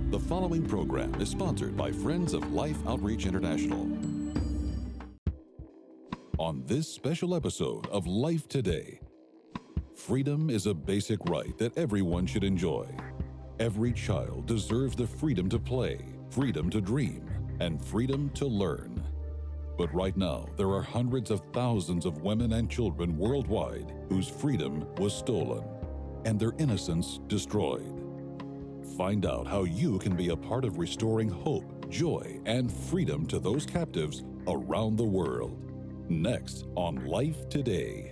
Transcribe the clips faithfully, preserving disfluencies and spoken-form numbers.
The following program is sponsored by Friends of Life Outreach International. On this special episode of Life Today, freedom is a basic right that everyone should enjoy. Every child deserves the freedom to play, freedom to dream, and freedom to learn. But right now, there are hundreds of thousands of women and children worldwide whose freedom was stolen and their innocence destroyed. Find out how you can be a part of restoring hope, joy, and freedom to those captives around the world. Next on Life Today.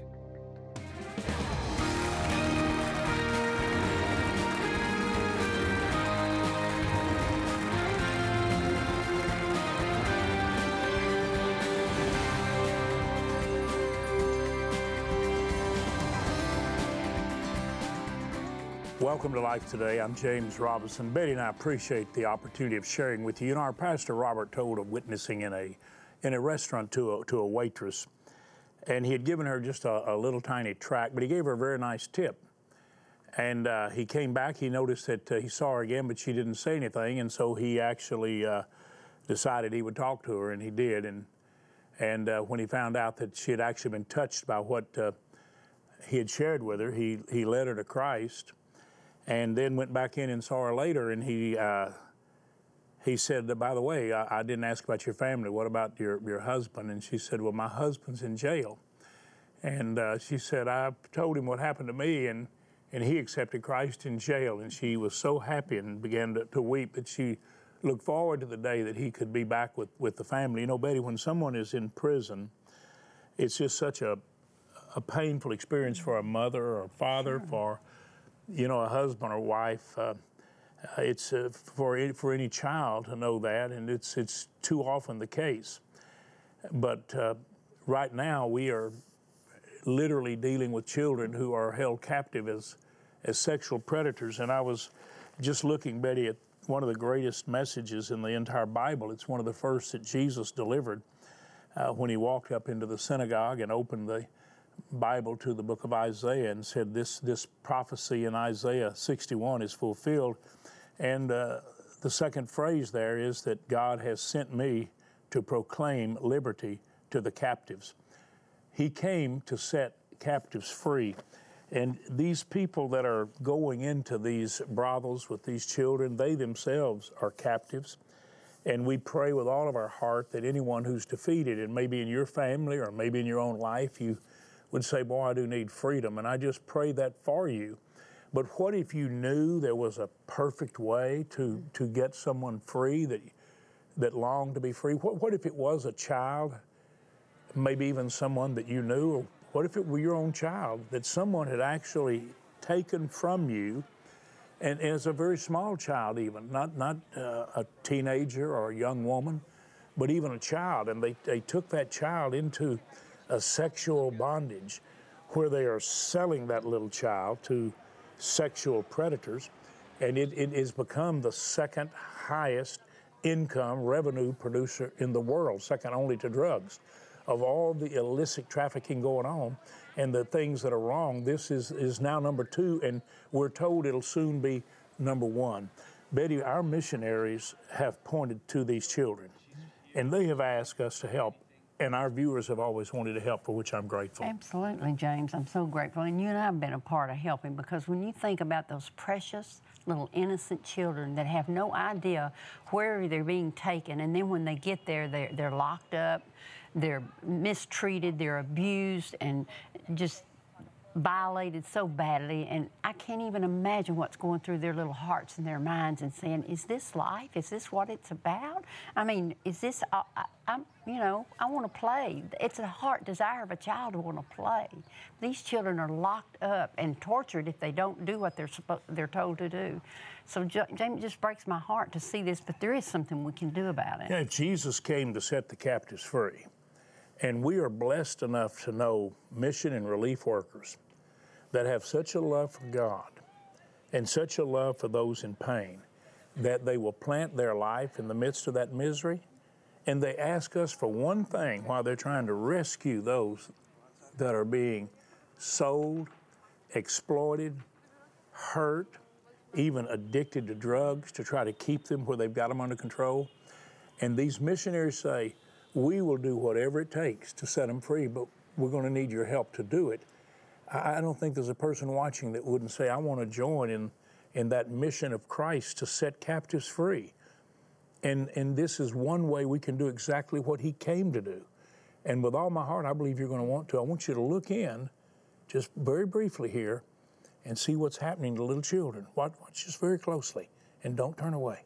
Welcome to Life Today. I'm James Robinson. Betty and I appreciate the opportunity of sharing with you. You know, our pastor Robert told of witnessing in a in a restaurant to a, to a waitress, and he had given her just a, a little tiny tract, but he gave her a very nice tip. And uh, he came back, he noticed that uh, he saw her again, but she didn't say anything, and so he actually uh, decided he would talk to her, and he did. And and uh, when he found out that she had actually been touched by what uh, he had shared with her, he he led her to Christ. And then went back in and saw her later, and he uh, he said, by the way, I, I didn't ask about your family. What about your, your husband? And she said, well, my husband's in jail. And uh, she said, I told him what happened to me, and, and he accepted Christ in jail. And she was so happy and began to, to weep that she looked forward to the day that he could be back with, with the family. You know, Betty, when someone is in prison, it's just such a, a painful experience for a mother or a father, sure. for you know, a husband or wife. Uh, it's uh, for any, for any child to know that, and it's it's too often the case. But uh, right now, we are literally dealing with children who are held captive as as sexual predators. And I was just looking, Betty, at one of the greatest messages in the entire Bible. It's one of the first that Jesus delivered uh, when he walked up into the synagogue and opened the Bible to the book of Isaiah and said this this prophecy in Isaiah sixty-one is fulfilled. And uh, the second phrase there is that God has sent me to proclaim liberty to the captives. He came to set captives free. And these people that are going into these brothels with these children, they themselves are captives. And we pray with all of our heart that anyone who's defeated, and maybe in your family or maybe in your own life, you would say, boy, I do need freedom, and I just pray that for you. But what if you knew there was a perfect way to, to get someone free that that longed to be free? What, what if it was a child, maybe even someone that you knew? Or what if it were your own child that someone had actually taken from you, and as a very small child even, not, not uh, a teenager or a young woman, but even a child, and they, they took that child into a sexual bondage where they are selling that little child to sexual predators, and it, it has become the second highest income revenue producer in the world, second only to drugs. Of all the illicit trafficking going on and the things that are wrong, this is, is now number two, and we're told it'll soon be number one. Betty, our missionaries have pointed to these children, and they have asked us to help. And our viewers have always wanted to help, for which I'm grateful. Absolutely, James. I'm so grateful. And you and I have been a part of helping, because when you think about those precious little innocent children that have no idea where they're being taken, and then when they get there, they're, they're locked up, they're mistreated, they're abused, and just violated so badly, and I can't even imagine what's going through their little hearts and their minds and saying, is this life? Is this what it's about? I mean, is this, I, I, I'm, you know, I want to play. It's a heart desire of a child to want to play. These children are locked up and tortured if they don't do what they're supposed, they're told to do. So, James, it just breaks my heart to see this, but there is something we can do about it. Yeah, Jesus came to set the captives free, and we are blessed enough to know mission and relief workers that have such a love for God and such a love for those in pain that they will plant their life in the midst of that misery, and they ask us for one thing while they're trying to rescue those that are being sold, exploited, hurt, even addicted to drugs to try to keep them where they've got them under control. And these missionaries say, we will do whatever it takes to set them free, but we're going to need your help to do it. I don't think there's a person watching that wouldn't say, I want to join in, in that mission of Christ to set captives free. And, and this is one way we can do exactly what he came to do. And with all my heart, I believe you're going to want to. I want you to look in, just very briefly here, and see what's happening to little children. Watch, watch just very closely, and don't turn away.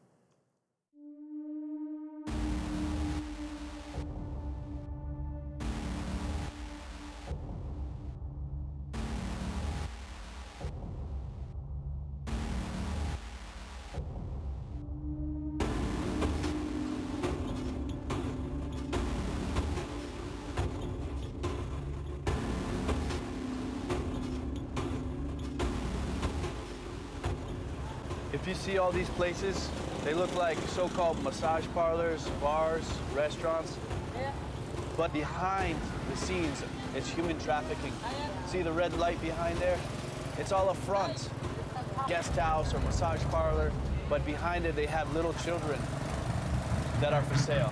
If you see all these places, they look like so-called massage parlors, bars, restaurants. Yeah. But behind the scenes, it's human trafficking. See the red light behind there? It's all a front, guest house or massage parlor, but behind it they have little children that are for sale.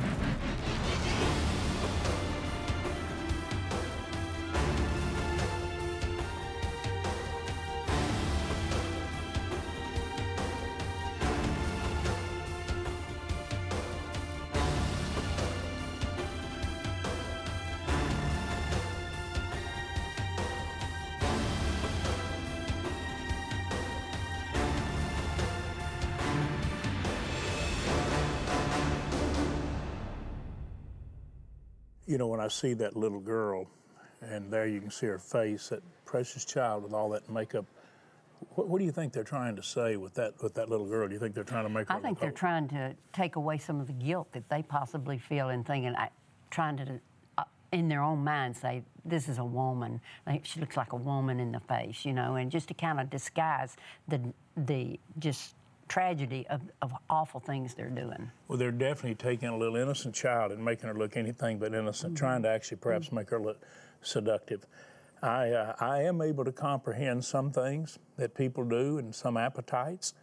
You know, when I see that little girl, and there you can see her face, that precious child with all that makeup, what, what do you think they're trying to say with that with that little girl? Do you think they're trying to make her I think they're trying to take away some of the guilt that they possibly feel in thinking, I, trying to, uh, in their own mind, say, this is a woman. Like, she looks like a woman in the face, you know, and just to kind of disguise the, the just tragedy of, of awful things they're doing. Well, they're definitely taking a little innocent child and making her look anything but innocent, mm-hmm. trying to actually perhaps mm-hmm. make her look seductive. I, uh, I am able to comprehend some things that people do and some appetites,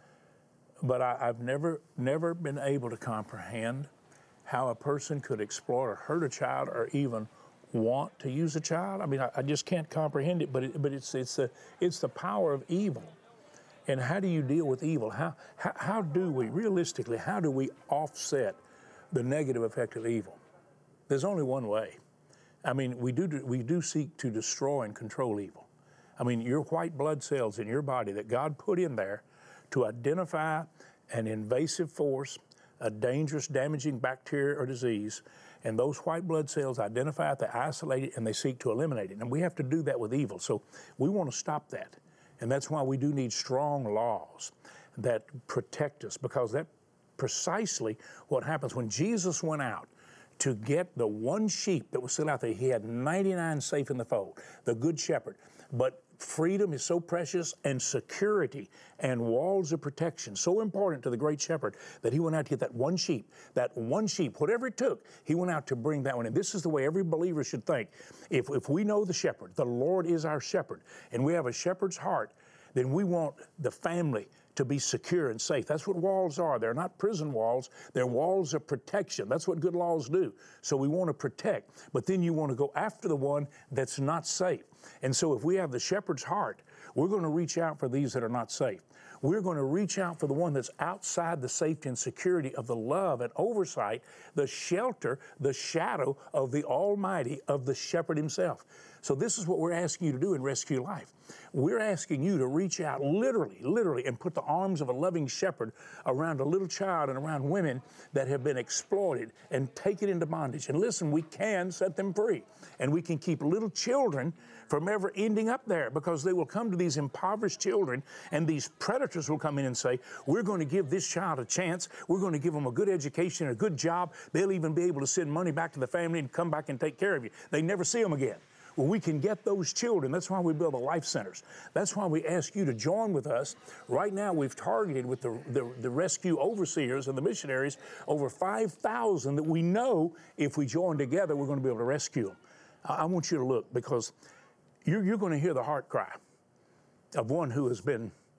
but I, I've never, never been able to comprehend how a person could exploit or hurt a child or even want to use a child. I mean, I, I just can't comprehend it, but, it, but it's, it's, the, it's the power of evil. And how do you deal with evil? How, how, how do we, realistically, how do we offset the negative effect of evil? There's only one way. I mean, we do, we do seek to destroy and control evil. I mean, your white blood cells in your body that God put in there to identify an invasive force, a dangerous, damaging bacteria or disease, and those white blood cells identify it, they isolate it, and they seek to eliminate it. And we have to do that with evil. So we want to stop that. And that's why we do need strong laws that protect us, because that's precisely what happens. When Jesus went out to get the one sheep that was still out there, he had ninety-nine safe in the fold, the good shepherd. But freedom is so precious, and security and walls of protection so important to the great shepherd that he went out to get that one sheep, that one sheep, whatever it took, he went out to bring that one in. This is the way every believer should think. If, if we know the shepherd, the Lord is our shepherd, and we have a shepherd's heart, then we want the family to be secure and safe. That's what walls are. They're not prison walls. They're walls of protection. That's what good laws do. So we want to protect, but then you want to go after the one that's not safe. And so if we have the shepherd's heart, we're going to reach out for these that are not safe. We're going to reach out for the one that's outside the safety and security of the love and oversight, the shelter, the shadow of the Almighty, of the shepherd himself. So this is what we're asking you to do in Rescue Life. We're asking you to reach out literally, literally, and put the arms of a loving shepherd around a little child and around women that have been exploited and taken into bondage. And listen, we can set them free. And we can keep little children from ever ending up there, because they will come to these impoverished children, and these predators will come in and say, we're going to give this child a chance. We're going to give them a good education, a good job. They'll even be able to send money back to the family and come back and take care of you. They never see them again. Well, we can get those children. That's why we build the life centers. That's why we ask you to join with us. Right now, we've targeted with the, the, the rescue overseers and the missionaries over five thousand that we know if we join together, we're going to be able to rescue them. I, I want you to look, because you're, you're going to hear the heart cry of one who has been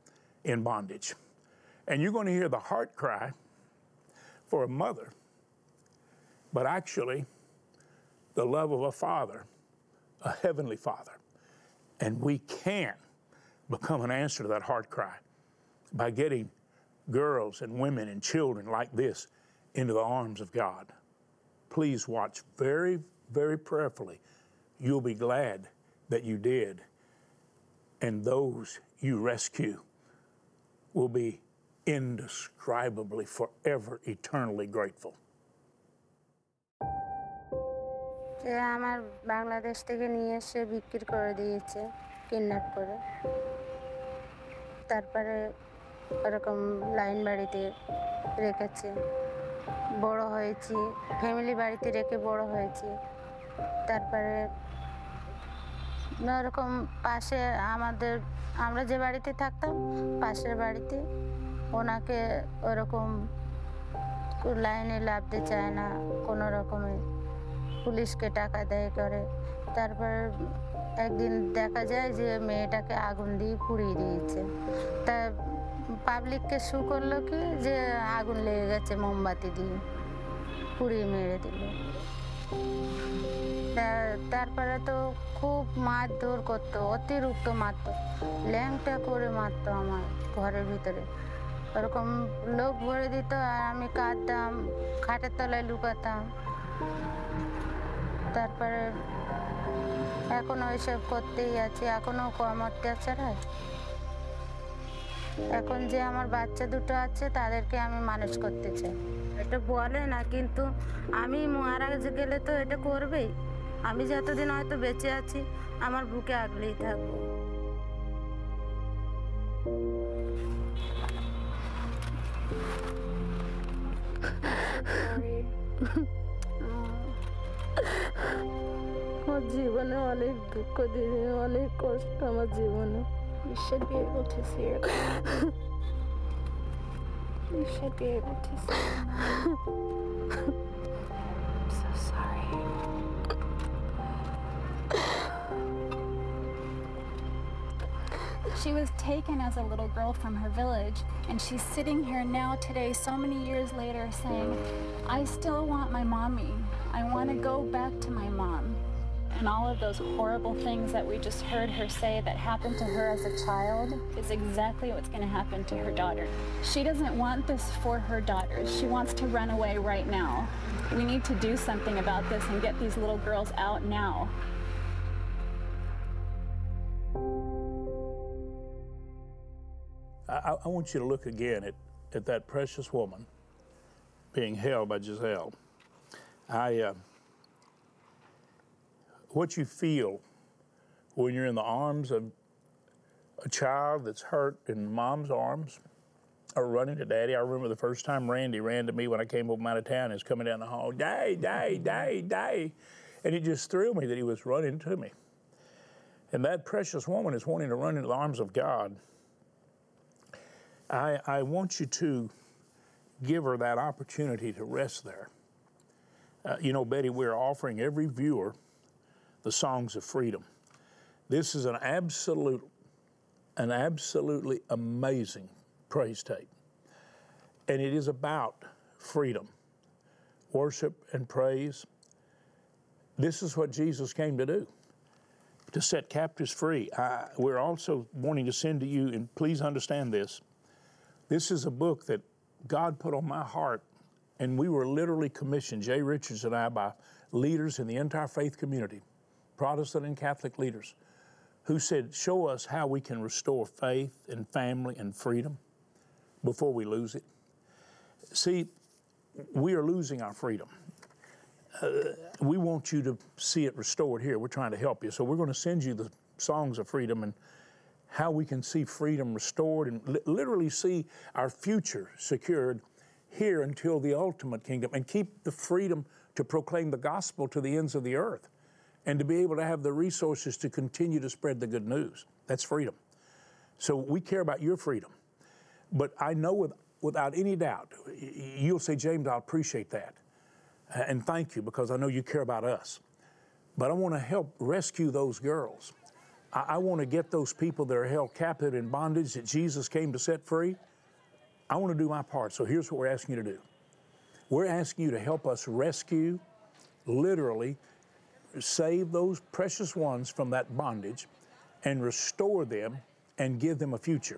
in bondage. And you're going to hear the heart cry for a mother, but actually the love of a father, a heavenly father. And we can become an answer to that heart cry by getting girls and women and children like this into the arms of God. Please watch very, very prayerfully. You'll be glad that you did. And those you rescue will be indescribably, forever, eternally grateful. যে আমার বাংলাদেশ থেকে নিয়ে এসে বিক্রি করে দিয়েছে, kidnap করে। তারপরে এরকম লাইন বাড়িতে রেখেছে। বড় হয়েছি, ফ্যামিলি বাড়িতে রেখে বড় হয়েছি। তারপরে এরকম পাশে আমাদের, আমরা যে বাড়িতে থাকতাম পাশের বাড়িতে, ওনাকে ওরকম লাইনে লাভতে চায় না কোনো রকমে, পুলিশকে টাকা দেয় করে। তারপর একদিন দেখা যায় যে মেয়েটাকে আগুন দিয়ে পুড়িয়ে দিয়েছে। তা পাবলিককে শু করলো কি যে আগুন লেগে গেছে, মোমবাতি দিয়ে পুড়িয়ে মেরে দিল। তারপরে তো খুব মারধর করতো, অতিরিক্ত মারতো, ল্যাংটা করে মারতো আমার ঘরের ভিতরে। ওরকম লোক ভরে দিত আর আমি কাঁদতাম, খাটের তলায় লুকাতাম। তারপরে এখনো ওইসব করতেই আছে, এখনো কম অত্যাচার হয়। এখন যে আমার বাচ্চা দুটো আছে তাদেরকে আমি মানুষ করতে চাই। এটা বলে না, কিন্তু আমি মারা গেলে তো এটা করবেই। আমি যতদিন হয়তো বেঁচে আছি আমার বুকে আগলেই থাকবো। আমার জীবনে অনেক দুঃখ দিয়েছে, অনেক কষ্ট আমার জীবনে। You should be able to see your You should be able to see. I'm so sorry. She was taken as a little girl from her village, and she's sitting here now today, so many years later, saying, I still want my mommy. I want to go back to my mom. And all of those horrible things that we just heard her say that happened to her as a child is exactly what's going to happen to her daughter. She doesn't want this for her daughters. She wants to run away right now. We need to do something about this and get these little girls out now. I, I want you to look again at, at that precious woman being held by Giselle. I, uh, what you feel when you're in the arms of a child that's hurt in mom's arms or running to daddy. I remember the first time Randy ran to me when I came home out of town. He was coming down the hall, Daddy, Daddy, Daddy, Daddy. And it just thrilled me that he was running to me. And that precious woman is wanting to run into the arms of God. I, I want you to give her that opportunity to rest there. Uh, you know, Betty, we're offering every viewer the Songs of Freedom. This is an absolute, an absolutely amazing praise tape. And it is about freedom, worship and praise. This is what Jesus came to do, to set captives free. I, we're also wanting to send to you, and please understand this, this is a book that God put on my heart, and we were literally commissioned, Jay Richards and I, by leaders in the entire faith community, Protestant and Catholic leaders, who said, show us how we can restore faith and family and freedom before we lose it. See, we are losing our freedom. Uh, we want you to see it restored here. We're trying to help you. So we're going to send you the Songs of Freedom and how we can see freedom restored and li- literally see our future secured here until the ultimate kingdom, and keep the freedom to proclaim the gospel to the ends of the earth, and to be able to have the resources to continue to spread the good news. That's freedom. So we care about your freedom. But I know with, without any doubt, you'll say, James, I appreciate that. And thank you, because I know you care about us. But I want to help rescue those girls I, I want to get those people that are held captive in bondage that Jesus came to set free. I want to do my part. So here's what we're asking you to do. We're asking you to help us rescue, literally, save those precious ones from that bondage and restore them and give them a future,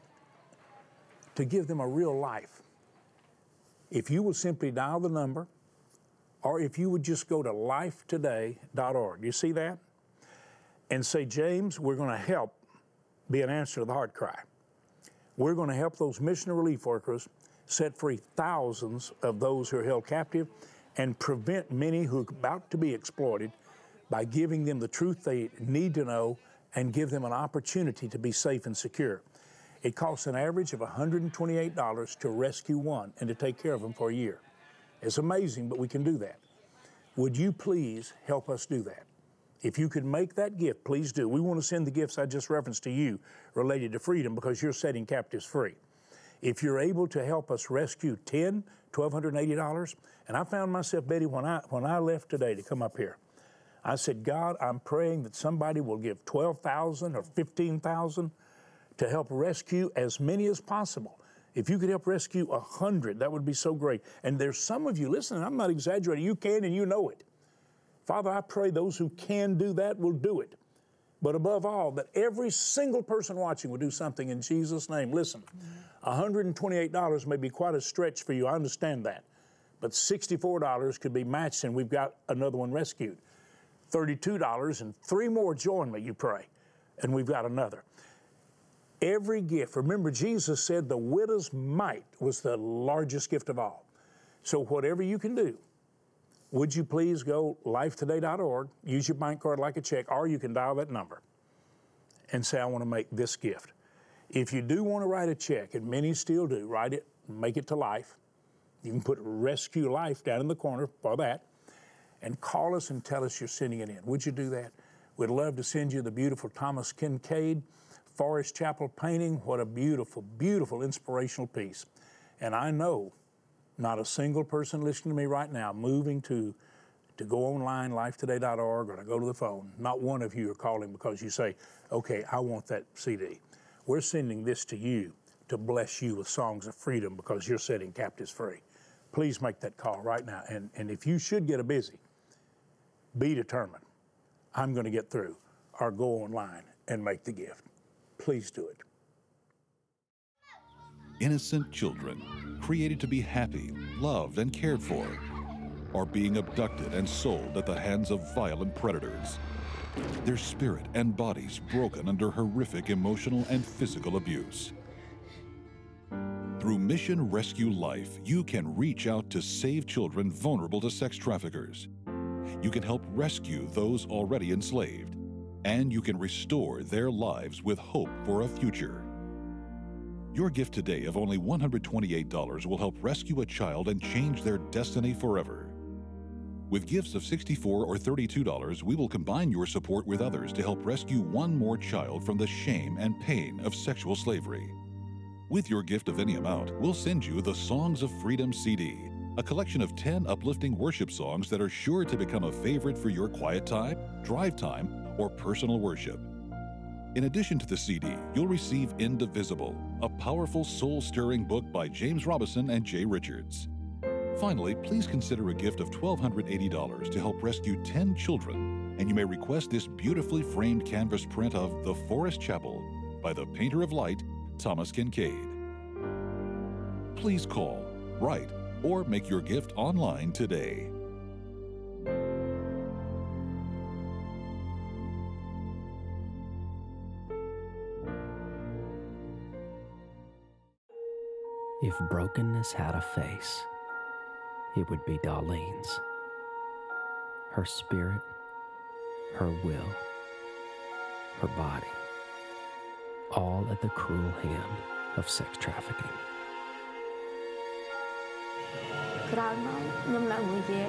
to give them a real life. If you will simply dial the number, or if you would just go to life today dot org, you see that? And say, James, we're going to help be an answer to the heart cry. We're going to help those mission relief workers set free thousands of those who are held captive and prevent many who are about to be exploited by giving them the truth they need to know and give them an opportunity to be safe and secure. It costs an average of one hundred twenty-eight dollars to rescue one and to take care of them for a year. It's amazing, but we can do that. Would you please help us do that? If you could make that gift, please do. We want to send the gifts I just referenced to you related to freedom because you're setting captives free. If you're able to help us rescue ten, one thousand two hundred eighty dollars, and I found myself, Betty, when I, when I left today to come up here, I said, God, I'm praying that somebody will give twelve thousand dollars or fifteen thousand dollars to help rescue as many as possible. If you could help rescue one hundred, that would be so great. And there's some of you, listen, I'm not exaggerating, you can and you know it. Father, I pray those who can do that will do it. But above all, that every single person watching will do something in Jesus' name. Listen, one hundred twenty-eight dollars may be quite a stretch for you, I understand that. But sixty-four dollars could be matched and we've got another one rescued. thirty-two dollars and three more join me, you pray, and we've got another. Every gift, remember Jesus said the widow's mite was the largest gift of all. So whatever you can do, would you please go life today dot org, use your bank card like a check, or you can dial that number and say, I want to make this gift. If you do want to write a check, and many still do, write it, make it to Life. You can put Rescue Life down in the corner for that, and call us and tell us you're sending it in. Would you do that? We'd love to send you the beautiful Thomas Kincaid Forest Chapel painting. What a beautiful, beautiful inspirational piece. And I know not a single person listening to me right now moving to, to go online, life today dot org, or to go to the phone, not one of you are calling because you say, okay, I want that C D. We're sending this to you to bless you with songs of freedom because you're setting captives free. Please make that call right now. And, and if you should get a busy, be determined. I'm going to get through, or go online and make the gift. Please do it. Innocent children, created to be happy, loved, and cared for, are being abducted and sold at the hands of violent predators. Their spirit and bodies broken under horrific emotional and physical abuse. Through Mission Rescue Life, you can reach out to save children vulnerable to sex traffickers. You can help rescue those already enslaved, and you can restore their lives with hope for a future. Your gift today of only one hundred twenty-eight dollars will help rescue a child and change their destiny forever. With gifts of sixty-four dollars or thirty-two dollars, we will combine your support with others to help rescue one more child from the shame and pain of sexual slavery. With your gift of any amount, we'll send you the Songs of Freedom C D, a collection of ten uplifting worship songs that are sure to become a favorite for your quiet time, drive time, or personal worship. In addition to the C D, you'll receive Indivisible, a powerful soul-stirring book by James Robison and Jay Richards. Finally, please consider a gift of one thousand two hundred eighty dollars to help rescue ten children, and you may request this beautifully framed canvas print of The Forest Chapel by the Painter of Light, Thomas Kincaid. Please call, write, or make your gift online today. If brokenness had a face, it would be Darlene's. Her spirit, her will, her body, all at the cruel hand of sex trafficking. ក្រោយមកខ្ញុំនៅមួយយាយ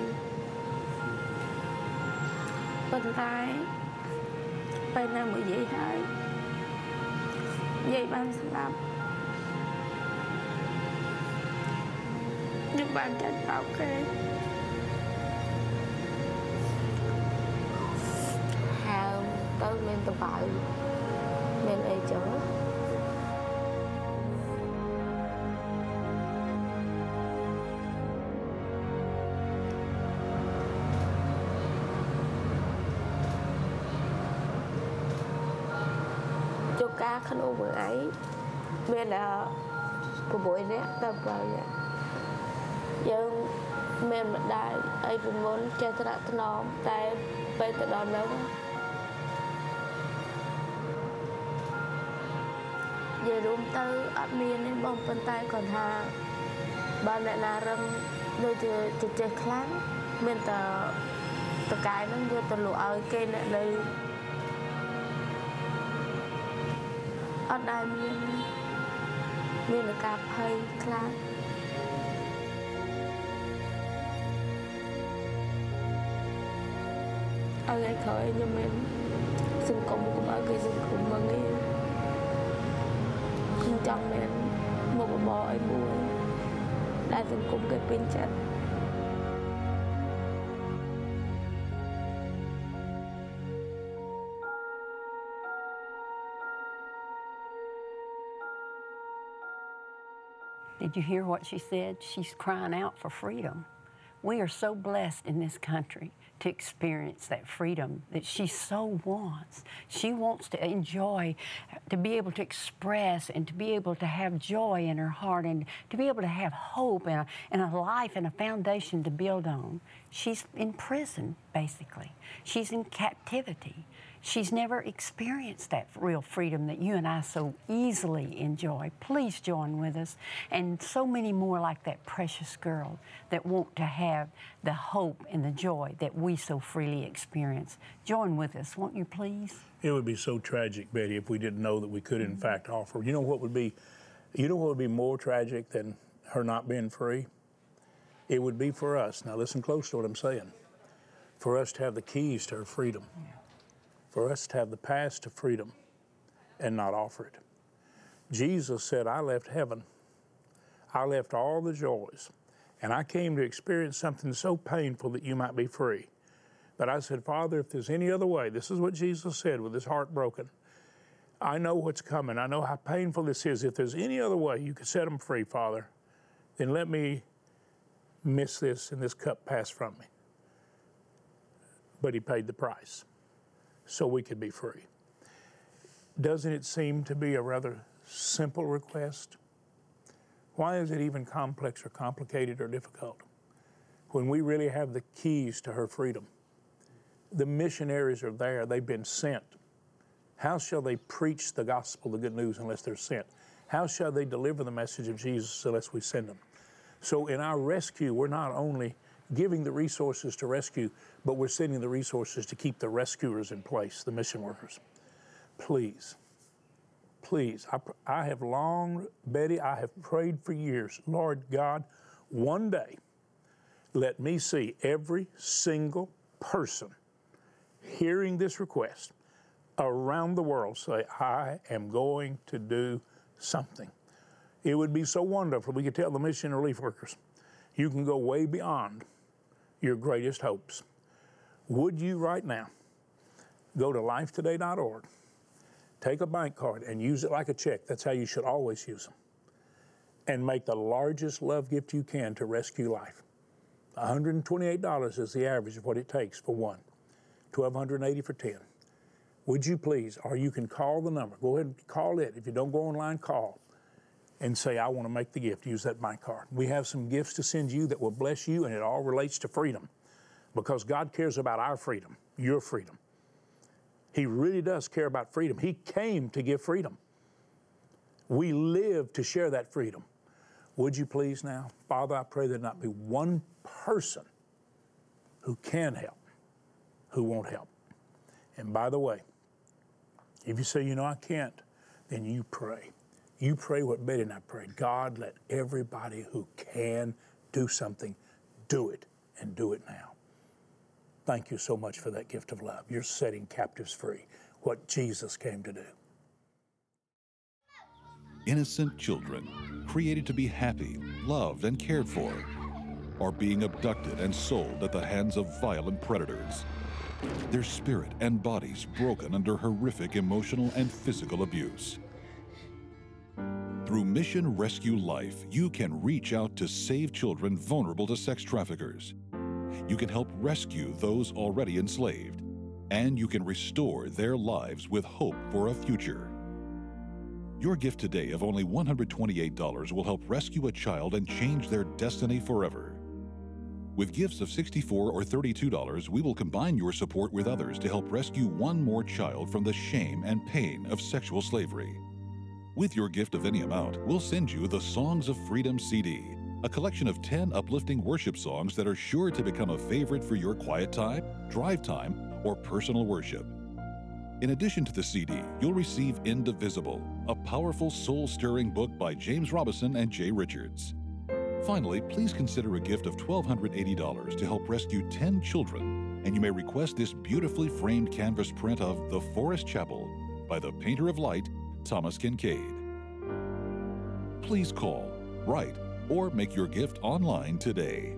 ប៉ុន្តែពេលនៅមួយយាយហើយយាយបានស្លាប់ខ្ញុំបានចាត់បោកគេហើមទៅមានតបៅមានអីចឹង chụp cá khăn ô vừa ấy bên là của buổi đấy tập vào vậy nhưng mình mà đại ấy cũng muốn chơi thật nó tại bây giờ đón đâu về đúng tới ở miền nên bông bên tay còn hà ba mẹ là răng đôi từ từ chơi kháng mình tờ tờ cái nó vừa tờ lụa ở cây này đây ở đây miền miền là cà phê kháng ở đây khởi nhưng mình sinh công của ba cái sinh công mà nghe không chọn mình một bộ bò ấy mua đã sinh công cái pin chặt Did you hear what she said? She's crying out for freedom. We are so blessed in this country to experience that freedom that she so wants. She wants to enjoy, to be able to express and to be able to have joy in her heart and to be able to have hope and a, and a life and a foundation to build on. She's in prison, basically. She's in captivity. She's never experienced that real freedom that you and I so easily enjoy. Please join with us and so many more like that precious girl that want to have the hope and the joy that we so freely experience. Join with us, won't you please? It would be so tragic, Betty, if we didn't know that we could in fact offer. You know what would be, you know what would be more tragic than her not being free? It would be for us, now listen close to what I'm saying, for us to have the keys to her freedom. Yeah. For us to have the path to freedom and not offer it. Jesus said, I left heaven. I left all the joys, and I came to experience something so painful that you might be free. But I said, Father, if there's any other way, this is what Jesus said with his heart broken. I know what's coming. I know how painful this is. If there's any other way you could set them free, Father, then let me miss this and this cup pass from me. But he paid the price so we could be free. Doesn't it seem to be a rather simple request? Why is it even complex or complicated or difficult when we really have the keys to her freedom? The missionaries are there. They've been sent. How shall they preach the gospel, the good news, unless they're sent? How shall they deliver the message of Jesus unless we send them? So in our rescue, we're not only giving the resources to rescue, but we're sending the resources to keep the rescuers in place, the mission workers. Please, please, I, I have long, Betty, I have prayed for years, Lord God, one day, let me see every single person hearing this request around the world say, I am going to do something. It would be so wonderful if we could tell the mission relief workers, you can go way beyond your greatest hopes. Would you right now go to life today dot org, take a bank card and use it like a check, that's how you should always use them, and make the largest love gift you can to rescue life. one hundred twenty-eight dollars is the average of what it takes for one, twelve eighty for ten. Would you please, or you can call the number, go ahead and call it. If you don't go online, call and say, I want to make the gift, use that bank card. We have some gifts to send you that will bless you, and it all relates to freedom because God cares about our freedom, your freedom. He really does care about freedom. He came to give freedom. We live to share that freedom. Would you please now? Father, I pray there not be one person who can help, who won't help. And by the way, if you say, you know, I can't, then you pray. You pray what Betty and I prayed. God, let everybody who can do something, do it, and do it now. Thank you so much for that gift of love. You're setting captives free, what Jesus came to do. Innocent children, created to be happy, loved, and cared for, are being abducted and sold at the hands of violent predators. their spirit and bodies broken under horrific emotional and physical abuse. Through Mission Rescue Life, you can reach out to save children vulnerable to sex traffickers. You can help rescue those already enslaved, and you can restore their lives with hope for a future. Your gift today of only one hundred twenty-eight dollars will help rescue a child and change their destiny forever. With gifts of sixty-four dollars or thirty-two dollars, we will combine your support with others to help rescue one more child from the shame and pain of sexual slavery. With your gift of any amount, we'll send you the Songs of Freedom C D, a collection of ten uplifting worship songs that are sure to become a favorite for your quiet time, drive time, or personal worship. In addition to the C D, you'll receive Indivisible, a powerful soul-stirring book by James Robison and Jay Richards. Finally, please consider a gift of one thousand two hundred eighty dollars to help rescue ten children, and you may request this beautifully framed canvas print of The Forest Chapel by the Painter of Light, Thomas Kincaid. Please call, write, or make your gift online today.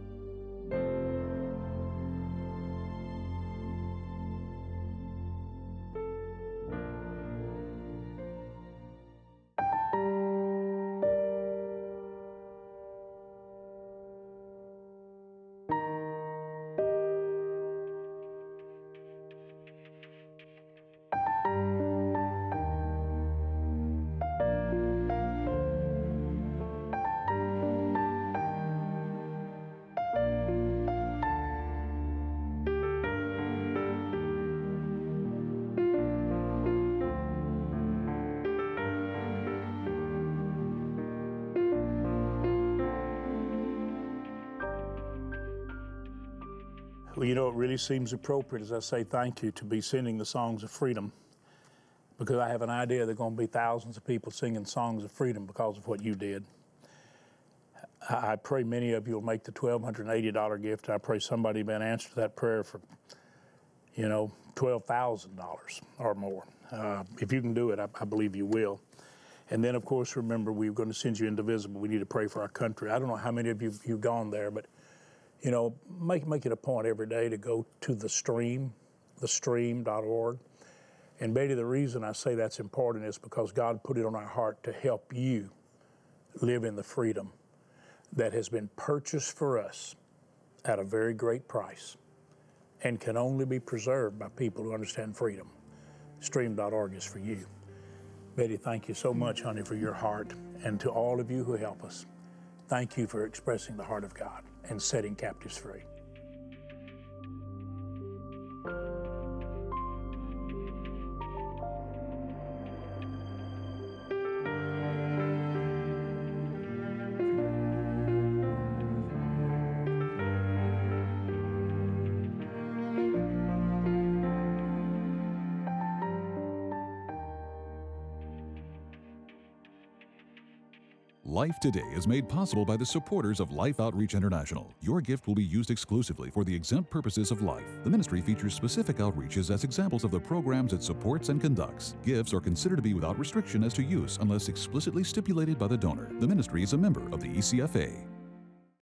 Well, you know, it really seems appropriate as I say thank you to be singing the songs of freedom, because I have an idea there are going to be thousands of people singing songs of freedom because of what you did. I pray many of you will make the one thousand two hundred eighty dollars gift. I pray somebody will answer that prayer for, you know, twelve thousand dollars or more. Uh, if you can do it, I, I believe you will. And then, of course, remember, we're going to send you Indivisible. We need to pray for our country. I don't know how many of you have gone there, but you know, make, make it a point every day to go to the stream, the stream dot org. And Betty, the reason I say that's important is because God put it on our heart to help you live in the freedom that has been purchased for us at a very great price and can only be preserved by people who understand freedom. stream dot org is for you. Betty, thank you so much, honey, for your heart. And to all of you who help us, thank you for expressing the heart of God and setting captives free. Life Today is made possible by the supporters of Life Outreach International. Your gift will be used exclusively for the exempt purposes of life. The ministry features specific outreaches as examples of the programs it supports and conducts. Gifts are considered to be without restriction as to use unless explicitly stipulated by the donor. The ministry is a member of the E C F A.